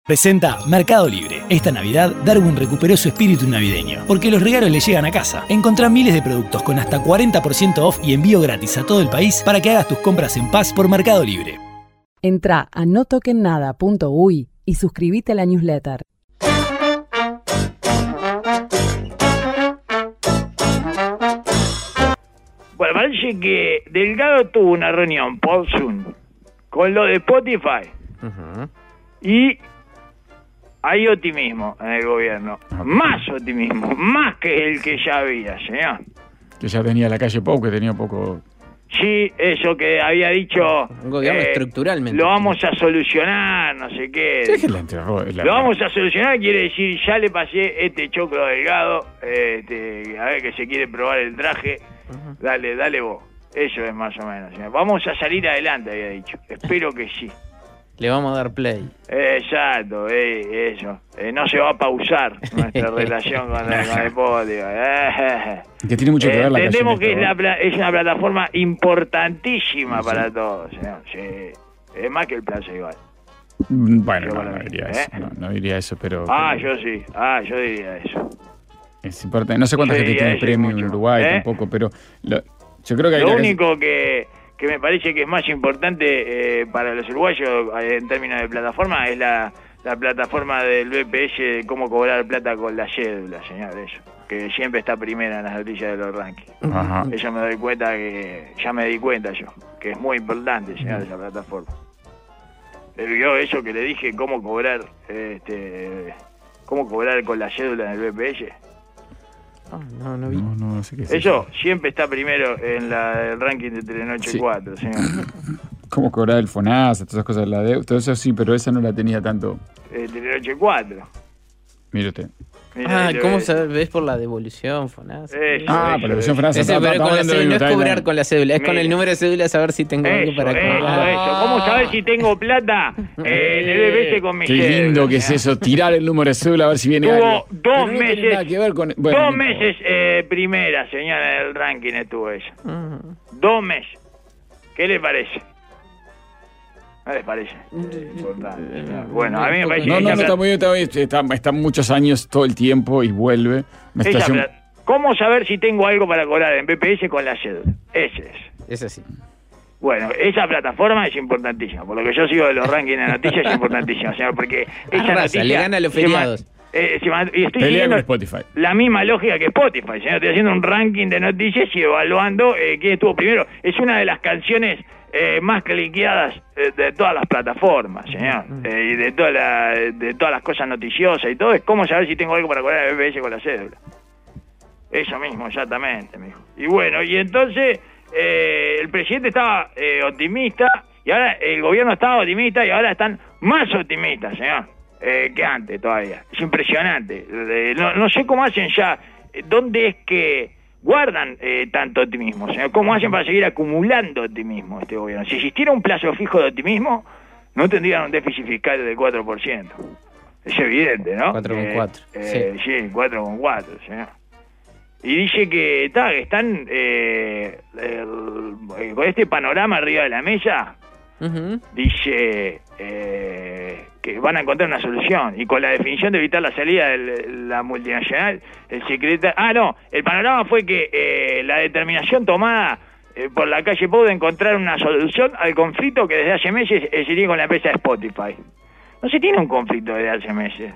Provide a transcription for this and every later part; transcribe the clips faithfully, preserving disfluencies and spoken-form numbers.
Presenta Mercado Libre. Esta Navidad, Darwin recuperó su espíritu navideño, porque los regalos le llegan a casa. Encontrá miles de productos con hasta cuarenta por ciento off y envío gratis a todo el país para que hagas tus compras en paz por Mercado Libre. Entrá a no toquen nada punto uy y suscríbete a la newsletter. Bueno, parece que Delgado tuvo una reunión por Zoom con lo de Spotify. Uh-huh. Y hay optimismo en el gobierno. Más optimismo, más que el que ya había, señor. Que ya tenía la calle Pou, que tenía poco... Sí, eso que había dicho... Un gobierno eh, estructuralmente. Lo vamos a solucionar, no sé qué. Sí, que la enterró, la... Lo vamos a solucionar, quiere decir, ya le pasé este choclo Delgado, este, a ver que se quiere probar el traje. Uh-huh. Dale, dale vos. Eso es más o menos, señor. Vamos a salir adelante, había dicho. Espero que sí. Le vamos a dar play. Exacto, eh, eso. Eh, no se va a pausar nuestra relación con el, con el Spotify. Eh, que tiene mucho que ver la entendemos que es, la, es una plataforma importantísima sí. para todos. Señor. Sí. Es más que el Plaza igual. Bueno, no, no, diría ¿eh? eso, no, no diría eso, pero... Ah, pero... yo sí. Ah, yo diría eso. Es importante. No sé cuánta gente tiene premio en Uruguay ¿eh? tampoco, pero... Lo, yo creo que hay Lo único que... que me parece que es más importante eh, para los uruguayos eh, en términos de plataforma es la, la plataforma del B P S de cómo cobrar plata con la cédula, señor, eso, que siempre está primera en las noticias de los rankings. Ajá. Eso me doy cuenta que, ya me di cuenta yo, que es muy importante, señor, esa plataforma. Pero yo eso que le dije, cómo cobrar, este, cómo cobrar con la cédula en el B P S. Oh, no, no vi. No, no, no sé qué es eso, eso siempre está primero en la, el ranking de Telenoche sí. cuatro, señor. ¿Cómo cobrar el FONASA? Todas esas cosas, la de, todo eso sí, pero esa no la tenía tanto. Eh, Telenoche cuatro. Mire usted. Mira, ah, ¿cómo sabes? ¿Ves por la devolución FONASA? Eso, ah, por la devolución FONASA. Ese, pero con la cédula, no es cobrar con la cédula, es Mira. con el número de cédula saber si tengo eso, algo para cobrar. Eso, eso. ¿Cómo saber si tengo plata eh, en el B P S con mi Qué cédula? lindo que es eso, tirar el número de cédula a ver si viene Tuvo algo. dos no meses, nada que ver con... bueno, dos no meses eh, primera, señora, en el ranking estuvo ella. Uh-huh. Dos meses. ¿Qué le parece? ¿No les parece? Eh, importante. Bueno, a mí me parece no, que... No, no, está muy bien, está, bien, está, está muchos años todo el tiempo y vuelve. Estación... ¿Cómo saber si tengo algo para cobrar en B P S con la cédula? Ese es. Ese sí. Bueno, esa plataforma es importantísima. Por lo que yo sigo de los rankings de noticias es importantísima, señor, porque esa Arrasa, noticia... le gana a los feriados. Eh, se man, y estoy Pelea siguiendo con Spotify. La misma lógica que Spotify, señor. Estoy haciendo un ranking de noticias y evaluando eh, quién estuvo primero. Es una de las canciones eh, más cliqueadas eh, de todas las plataformas, señor. Eh, y de, toda la, de todas las cosas noticiosas y todo. Es cómo saber si tengo algo para cobrar el B P S con la cédula. Eso mismo, exactamente, mijo. Y bueno, y entonces eh, el presidente estaba eh, optimista y ahora el gobierno estaba optimista y ahora están más optimistas, señor. Eh, que antes todavía. Es impresionante. Eh, no, no sé cómo hacen ya, eh, dónde es que guardan eh, tanto optimismo, señor. ¿Cómo hacen para seguir acumulando optimismo este gobierno? Si existiera un plazo fijo de optimismo, no tendrían un déficit fiscal del cuatro por ciento. Es evidente, ¿no? cuatro coma cuatro. Eh, eh, sí, sí cuatro coma cuatro, señor. Y dice que, ta, que están eh, el, con este panorama arriba de la mesa. Uh-huh. Dice eh, que van a encontrar una solución y con la definición de evitar la salida de la multinacional, el secretario... Ah, no, el panorama fue que eh, la determinación tomada eh, por la calle Pou de encontrar una solución al conflicto que desde hace meses eh, se tiene con la empresa de Spotify. No se tiene un conflicto desde hace meses.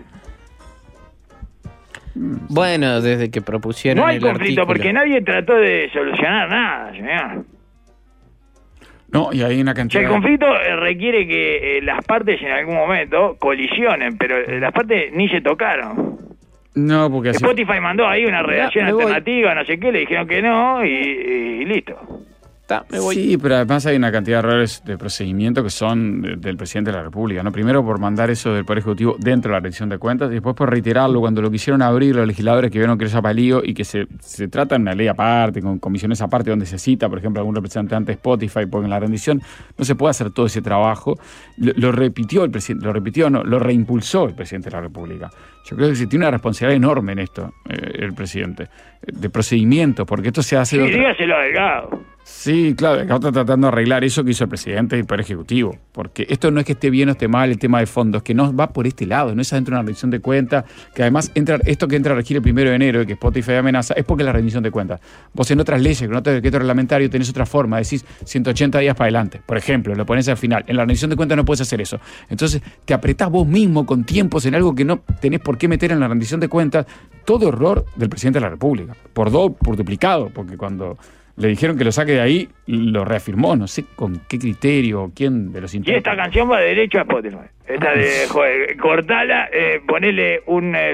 Bueno, desde que propusieron no hay el conflicto artículo. Porque nadie trató de solucionar nada, señor. No, y hay una cantidad... O sea, el conflicto requiere que eh, las partes en algún momento colisionen, pero eh, las partes ni se tocaron. No, porque así... Spotify mandó ahí una redacción ya, alternativa, no sé qué, le dijeron que no y, y listo. Ta, me voy. Sí, pero además hay una cantidad de errores de procedimiento que son de, del presidente de la República, ¿no? Primero por mandar eso del Poder Ejecutivo dentro de la rendición de cuentas y después por reiterarlo cuando lo quisieron abrir los legisladores que vieron que era palío y que se, se trata de una ley aparte, con comisiones aparte donde se cita, por ejemplo, algún representante de Spotify, porque en la rendición no se puede hacer todo ese trabajo. Lo, lo repitió el presidente, lo repitió, no, lo reimpulsó el presidente de la República. Yo creo que se tiene una responsabilidad enorme en esto, eh, el presidente, de procedimientos, porque esto se hace... Sí, de otra... dígaselo a Delgado. Sí, claro, acá está tratando de arreglar eso que hizo el presidente y el Poder Ejecutivo. Porque esto no es que esté bien o esté mal el tema de fondo, es que no va por este lado, no es adentro de una rendición de cuentas, que además entra, esto que entra a regir el primero de enero, que Spotify amenaza, es porque es la rendición de cuentas. Vos en otras leyes, con otro decreto reglamentario, tenés otra forma, decís ciento ochenta días para adelante. Por ejemplo, lo ponés al final. En la rendición de cuentas no puedes hacer eso. Entonces, te apretás vos mismo con tiempos en algo que no tenés por qué meter en la rendición de cuentas. Todo error del presidente de la República. Por dos, por duplicado, porque cuando le dijeron que lo saque de ahí, lo reafirmó. No sé con qué criterio, quién de los intérpretes. Y esta canción va derecho a Spotify. Esta de, joder, cortala, eh, ponele un eh,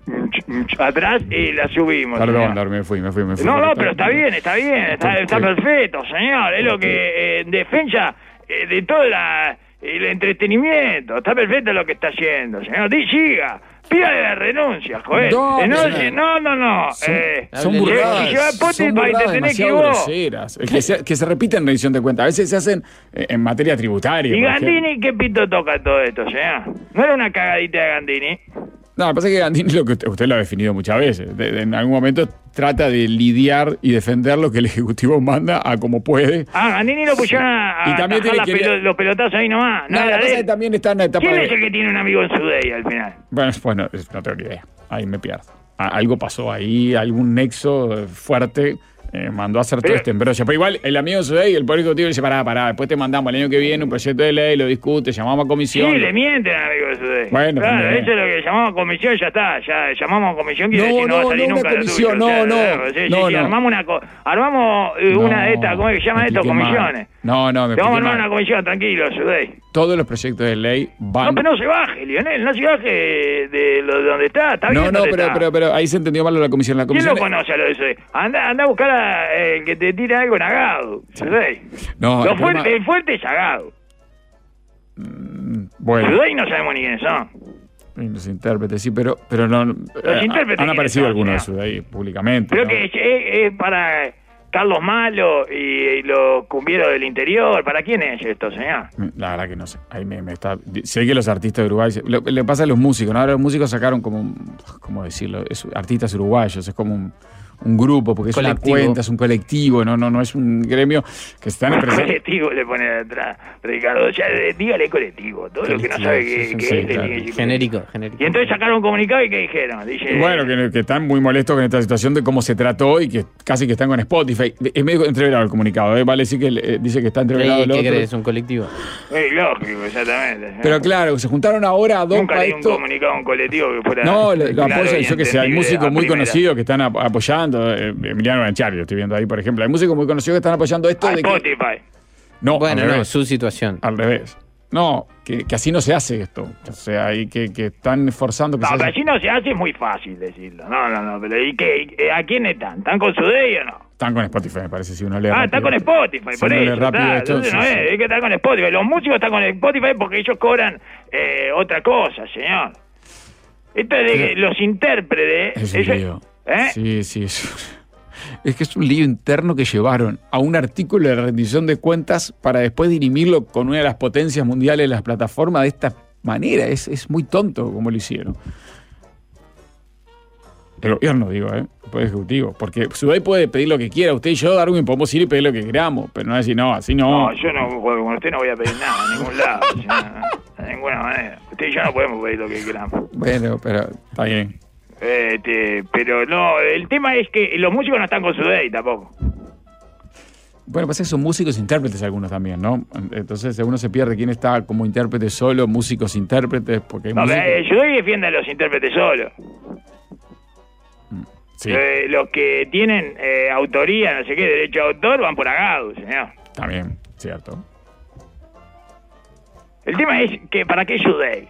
atrás y la subimos. Perdón, señor. me fui, me fui, me fui. No, no, pero está bien, está bien, está, está perfecto, señor. Es lo que eh, en defensa eh, de todo la, el entretenimiento. Está perfecto lo que está haciendo, señor. Di, siga. Pídale la renuncia, joder. No, eh, no, no, no, no. Son, eh, son burradas. Si lleva Spotify, te tenés que ir vos. Que se, que se repiten en rendición de cuentas. A veces se hacen eh, en materia tributaria. ¿Y Gandini qué pito toca todo esto, señor? ¿No era una cagadita de Gandini? No, lo que pasa es que Gandini, lo que usted, usted lo ha definido muchas veces, de, de, en algún momento trata de lidiar y defender lo que el Ejecutivo manda a como puede. Ah, Gandini lo pusieron a, a también tiene que pelo, los pelotazos ahí nomás. No, la cosa es que también está en la etapa. ¿Quién de... es el que tiene un amigo en Sudey al final? Bueno, bueno, no tengo ni idea. Ahí me pierdo. Algo pasó ahí, algún nexo fuerte. Eh, mandó a hacer pero, todo este embrollo. Pero igual, el amigo Sudey y el Poder Ejecutivo dice, pará, pará, después te mandamos el año que viene un proyecto de ley, lo discute, llamamos a comisión. Sí, le mienten al amigo Sudey. Bueno, claro, eso es lo que llamamos a comisión, ya está. Ya llamamos a comisión, quiere no, decir no, no va a salir no nunca una comisión, la tuya. No, o sea, no, sí, no, sí, sí, no. Armamos una, armamos no, una de estas, ¿cómo es que se llama esto? Comisiones. No, no, me Te vamos a armar una comisión, tranquilo, Sudey. Todos los proyectos de ley van... No, pero no se baje, Lionel, no se baje de, lo, de donde está, está bien. No, no, pero, pero, pero ahí se entendió mal la comisión. La comisión ¿Quién lo conoce a lo de Sudey? Anda, anda a buscar a, el eh, que te tira algo en Agado, Sudey. No, lo fuerte, problema... el fuerte es Agado. Mm, bueno. Sudey no sabemos ni quiénes son. Los intérpretes, sí, pero, pero no... Los eh, intérpretes han aparecido algunos de Sudey públicamente. Creo ¿no? que es, es, es para... Carlos Malo y, y los cumbieros del interior. ¿Para quién es esto, señor? La verdad que no sé. Ahí me, me está... Sé que los artistas de Uruguay... Le, le pasa a los músicos, ¿no? Ahora los músicos sacaron como... ¿Cómo decirlo? Es, artistas uruguayos. Es como un, un grupo, porque es colectivo. Una cuenta, es un colectivo, no, no, no es un gremio que están en presencia. Colectivo le pone atrás, Ricardo. Ya, dígale colectivo. Todo colectivo, lo que no sabe que, sí, que sí, es claro. genérico, genérico, genérico. Y entonces sacaron un comunicado y ¿qué dijeron? Dice, bueno, que, que están muy molestos con esta situación de cómo se trató y que casi que están con Spotify. Es medio entreverado el comunicado, ¿eh? Vale, sí que eh, dice que está entreverado. ¿Qué crees? ¿Es un colectivo? Es lógico, exactamente. Pero claro, se juntaron ahora a dos Nunca para leí esto. un comunicado a un colectivo que fuera... No, lo, lo apoyan, yo que sé, hay músicos muy primera. conocidos que están ap apoyando, eh, Emiliano Banchari, lo estoy viendo ahí, por ejemplo. Hay músicos muy conocidos que están apoyando esto. A de Spotify. Que... No, bueno, no, su situación. Al revés. No, que, que así no se hace esto. O sea, hay que, que están forzando que no, se pero hace... así no se hace, es muy fácil decirlo. No, no, no, pero ¿y qué? ¿A quién están? ¿Están con Sudey o no? Están con Spotify, me parece, si uno lee Ah, rápido. están con Spotify, si por eso. Rápido Esto, sí, no sí. es, es que están con Spotify. Los músicos están con Spotify porque ellos cobran eh, otra cosa, señor. Esto es de sí. los intérpretes. Es un ellos, lío. ¿eh? Sí, sí, es... Es que es un lío interno que llevaron a un artículo de rendición de cuentas para después dirimirlo con una de las potencias mundiales de las plataformas de esta manera. Es, es muy tonto como lo hicieron. El gobierno, digo, ¿eh? El Poder Ejecutivo. Porque Sudey puede pedir lo que quiera. Usted y yo, Darwin, podemos ir y pedir lo que queramos. Pero no decir, no, así no. No, yo no, con usted no voy a pedir nada, a ningún lado. No, de ninguna manera. Usted y yo no podemos pedir lo que queramos. Bueno, pero está bien. Este, pero no, el tema es que los músicos no están con Sudey tampoco. Bueno, pasa que son músicos e intérpretes algunos también, ¿no? Entonces uno se pierde quién está como intérprete solo, músicos intérpretes, porque hay no, músicos... eh, Sudey defiende a los intérpretes solos. Sí. Eh, los que tienen eh, autoría, no sé qué, derecho de autor, van por Agado, señor. También, cierto. El tema es que ¿para qué Sudey?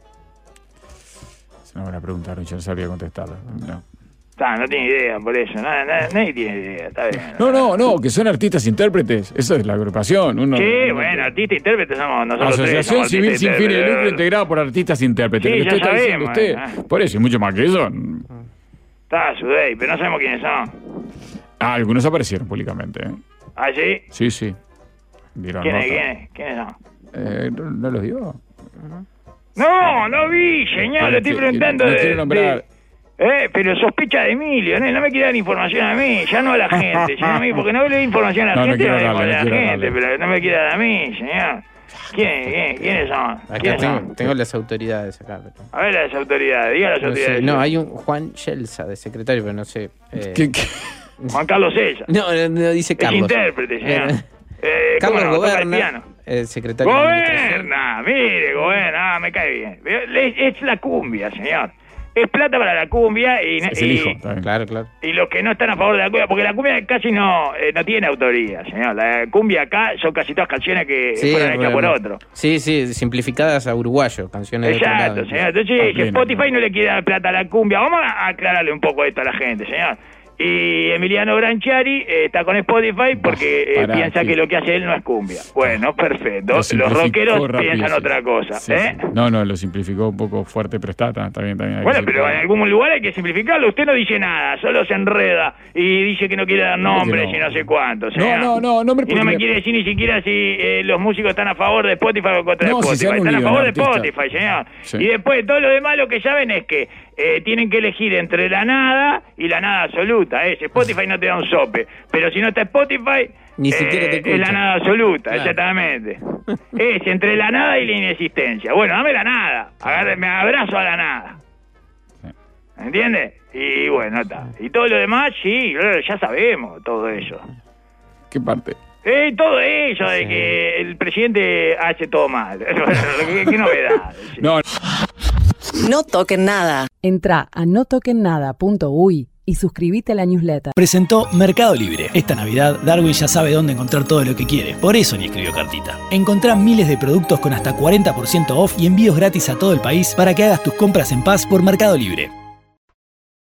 Es una buena pregunta, yo no sabría contestarla. No. Ah, no tiene idea, por eso. Nada, nada, nadie tiene idea, está bien. No, no, no, que son artistas intérpretes. Eso es la agrupación. Uno, sí, uno, bueno, artistas intérpretes somos nosotros. Asociación tres, Civil Sin Fines de Lucro integrada por artistas intérpretes. Sí, lo que ya usted sabemos, está diciendo usted. Eh. Por eso, y mucho más que eso. Está, Sudey, pero no sabemos quiénes son. Ah, algunos aparecieron públicamente. ¿eh? ¿Ah, sí? Sí, sí. Dieron ¿Quiénes, nota. quiénes, quiénes son? Eh, ¿no, ¿No los dio? No, no vi, señor, le estoy preguntando no de... quiero nombrar... de Eh, pero sospecha de Emilio, ¿no? No me quiere dar información a mí, ya no a la gente, sino a mí, porque no le doy información a la no, gente, no no, darle, a la no gente, darle. pero no me quiere dar a mí, señor. ¿Quién, quién, ¿Quiénes son? Acá ¿Quiénes tengo, son? tengo las autoridades acá. Pero... A ver las autoridades, diga las No, autoridades. sé, no, hay un Juan Yelsa de secretario, pero no sé. Eh... ¿Qué, qué? Juan Carlos César. No, no, no, dice Carlos. Es intérprete, señor. Eh, Eh, Carlos ¿cómo no? Toca el Goberna, piano. el secretario de Administración. Goberna, mire, goberna, ah, me cae bien. Es, es la cumbia, señor. Es plata para la cumbia y, Es el y, hijo, está bien. Claro, claro. y los que no están a favor de la cumbia, porque la cumbia casi no eh, no tiene autoría, señor. La cumbia acá son casi todas canciones que Sí, fueron hechas por bueno. otro. Sí, sí, simplificadas a uruguayo, canciones de otro Exacto, lado. señor. Entonces, Ah, si bien, Spotify bien. no le quiere dar plata a la cumbia, vamos a aclararle un poco esto a la gente, señor. Y Emiliano Branchiari eh, está con Spotify porque eh, Pará, piensa sí. que lo que hace él no es cumbia. Bueno, perfecto. Lo Los simplificó rockeros rápido, piensan sí. otra cosa. Sí, ¿eh? sí. No, no, lo simplificó un poco fuerte, pero está, está, está bien, está bien. hay Bueno, que pero en simplificar. algún lugar hay que simplificarlo. Usted no dice nada, solo se enreda y dice que no quiere dar nombres no? y no sé cuánto. señor. No, no, no, nombres Y no porque me me- quiere decir ni siquiera si eh, los músicos están a favor de Spotify o contra No, si se Spotify. han Están a unido, favor ¿no, de artista? Spotify, señor. Sí. Y después todo lo demás lo que saben es que eh, tienen que elegir entre la nada y la nada absoluta. Es Spotify no te da un sope, pero si no está Spotify, Ni siquiera te es la escucha. nada absoluta, Claro. exactamente. Es entre la nada y la inexistencia. Bueno, dame la nada, Agarre- me abrazo a la nada. Sí. ¿Entiendes? Y bueno, está. Y todo lo demás, sí, ya sabemos todo eso. ¿Qué parte? Eh, todo eso de Sí. que el presidente hace todo mal. ¿Qué, qué novedad? No, No toquen nada. Entrá a no toquen nada punto uy y suscríbete a la newsletter. Presentó Mercado Libre. Esta Navidad, Darwin ya sabe dónde encontrar todo lo que quiere. Por eso ni escribió cartita. Encontrá miles de productos con hasta cuarenta por ciento off y envíos gratis a todo el país para que hagas tus compras en paz por Mercado Libre.